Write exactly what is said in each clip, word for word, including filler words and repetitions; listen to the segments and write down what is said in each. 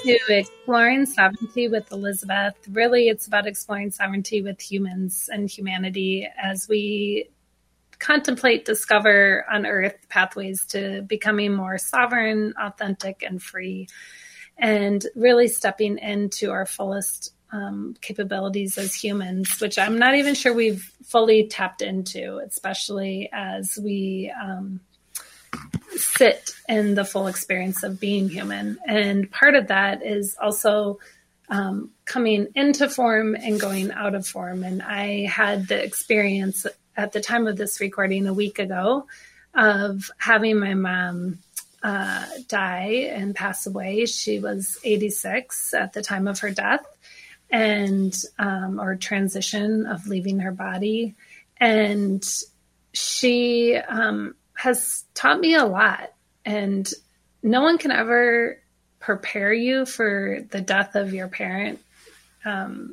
to Exploring Sovereignty with Elizabeth. Really, it's about exploring sovereignty with humans and humanity as we contemplate, discover, unearth pathways to becoming more sovereign, authentic, and free, and really stepping into our fullest um, capabilities as humans, which I'm not even sure we've fully tapped into, especially as we um, sit in the full experience of being human. And part of that is also um, coming into form and going out of form. And I had the experience at the time of this recording a week ago of having my mom uh, die and pass away. She was eighty-six at the time of her death and um, or transition of leaving her body. And she um, has taught me a lot. And no one can ever prepare you for the death of your parent um,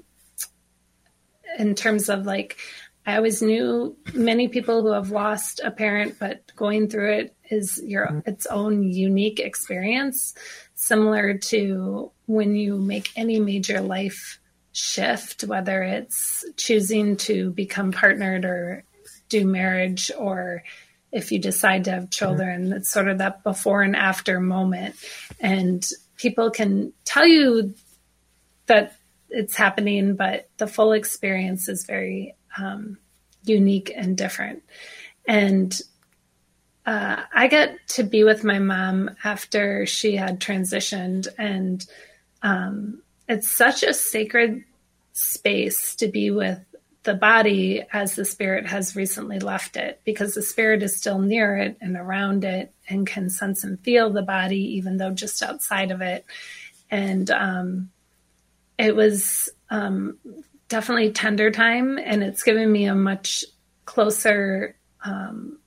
in terms of like, I always knew many people who have lost a parent, but going through it is your its own unique experience, similar to when you make any major life shift, whether it's choosing to become partnered or do marriage, or if you decide to have children. It's sort of that before and after moment. And people can tell you that it's happening, but the full experience is very um, unique and different. And uh, I got to be with my mom after she had transitioned. And um, it's such a sacred space to be with the body as the spirit has recently left it, because the spirit is still near it and around it and can sense and feel the body, even though just outside of it. And um, it was um, definitely tender time, and it's given me a much closer um,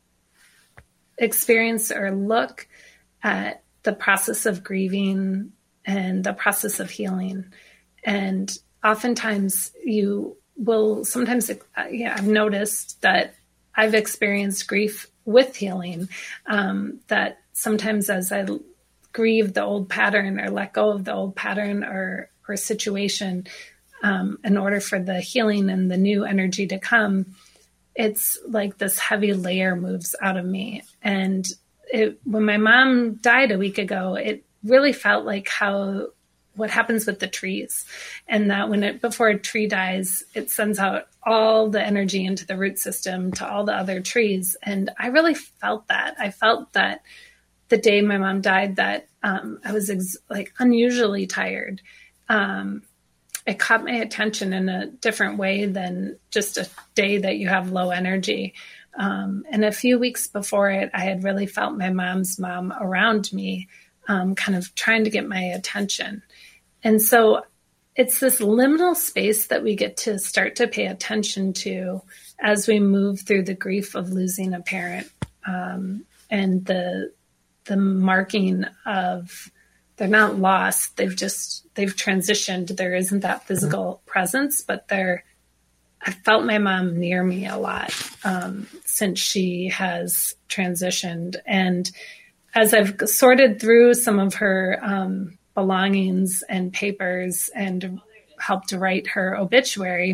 experience or look at the process of grieving and the process of healing. And oftentimes you will sometimes, uh, yeah, I've noticed that I've experienced grief with healing, um, that sometimes as I grieve the old pattern or let go of the old pattern or, or situation, um, in order for the healing and the new energy to come, it's like this heavy layer moves out of me. And it, when my mom died a week ago, it really felt like how what happens with the trees, and that when it, before a tree dies, it sends out all the energy into the root system to all the other trees. And I really felt that. I felt that the day my mom died, that um, I was ex- like unusually tired. Um, it caught my attention in a different way than just a day that you have low energy. Um, and a few weeks before it, I had really felt my mom's mom around me, um, kind of trying to get my attention. And so it's this liminal space that we get to start to pay attention to as we move through the grief of losing a parent, um, and the the marking of they're not lost. They've just, they've transitioned. There isn't that physical presence, but they're, I felt my mom near me a lot um, since she has transitioned. And as I've sorted through some of her um, belongings and papers and helped to write her obituary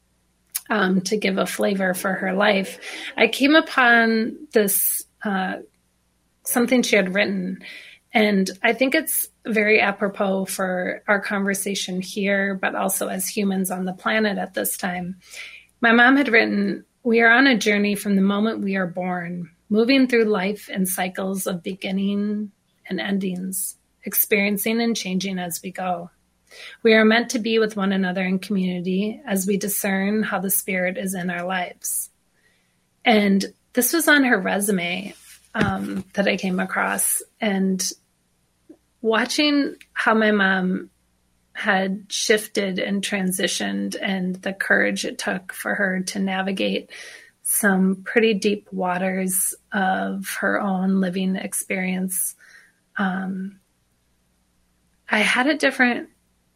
um, to give a flavor for her life, I came upon this, uh, something she had written. And I think it's very apropos for our conversation here, but also as humans on the planet at this time. My mom had written, "We are on a journey from the moment we are born, moving through life in cycles of beginning and endings, experiencing and changing as we go. We are meant to be with one another in community as we discern how the spirit is in our lives." And this was on her resume um, that I came across. And watching how my mom had shifted and transitioned and the courage it took for her to navigate some pretty deep waters of her own living experience, um, I had a different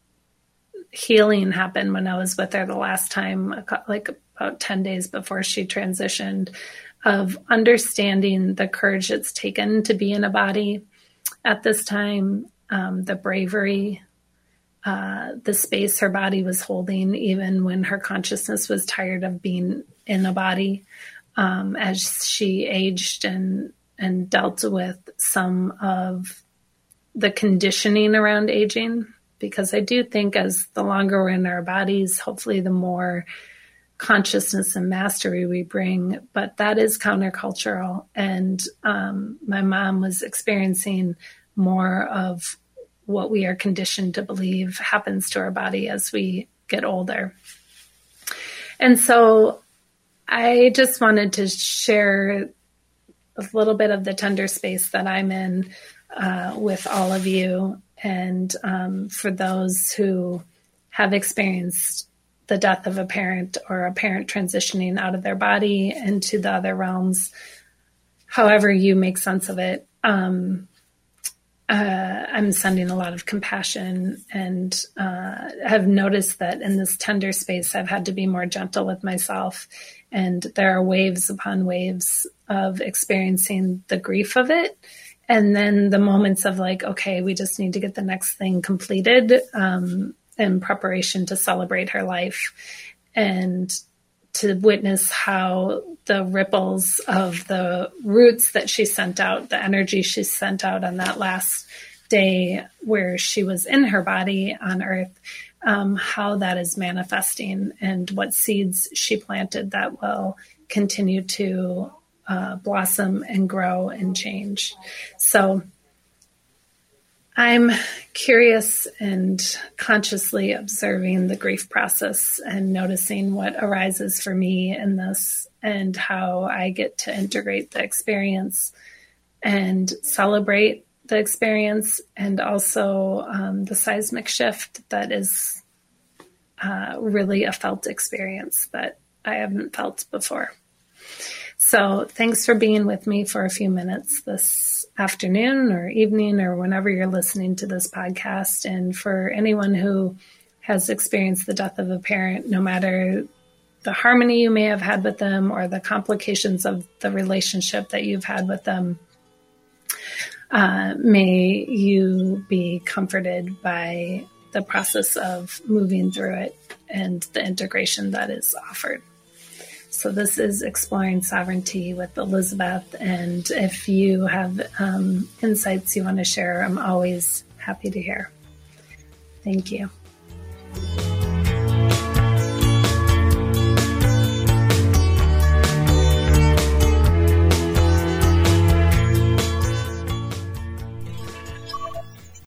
healing happen when I was with her the last time, like about ten days before she transitioned, of understanding the courage it's taken to be in a body at this time, um, the bravery, uh, the space her body was holding, even when her consciousness was tired of being in a body, um, as she aged and, and dealt with some of the conditioning around aging. Because I do think as the longer we're in our bodies, hopefully the more consciousness and mastery we bring, but that is countercultural. And um, my mom was experiencing more of what we are conditioned to believe happens to our body as we get older. And so I just wanted to share a little bit of the tender space that I'm in uh, with all of you. And um, for those who have experienced the death of a parent or a parent transitioning out of their body into the other realms, however you make sense of it, um, uh, I'm sending a lot of compassion, and uh, have noticed that in this tender space, I've had to be more gentle with myself. And there are waves upon waves of experiencing the grief of it. And then the moments of like, okay, we just need to get the next thing completed, um, in preparation to celebrate her life, and to witness how the ripples of the roots that she sent out, the energy she sent out on that last day where she was in her body on earth, um, how that is manifesting and what seeds she planted that will continue to uh, blossom and grow and change. So I'm curious and consciously observing the grief process and noticing what arises for me in this and how I get to integrate the experience and celebrate the experience, and also um, the seismic shift that is uh, really a felt experience that I haven't felt before. So thanks for being with me for a few minutes this afternoon or evening or whenever you're listening to this podcast. And for anyone who has experienced the death of a parent, no matter the harmony you may have had with them or the complications of the relationship that you've had with them, uh, may you be comforted by the process of moving through it and the integration that is offered. So this is Exploring Sovereignty with Elizabeth. And if you have um, insights you want to share, I'm always happy to hear. Thank you.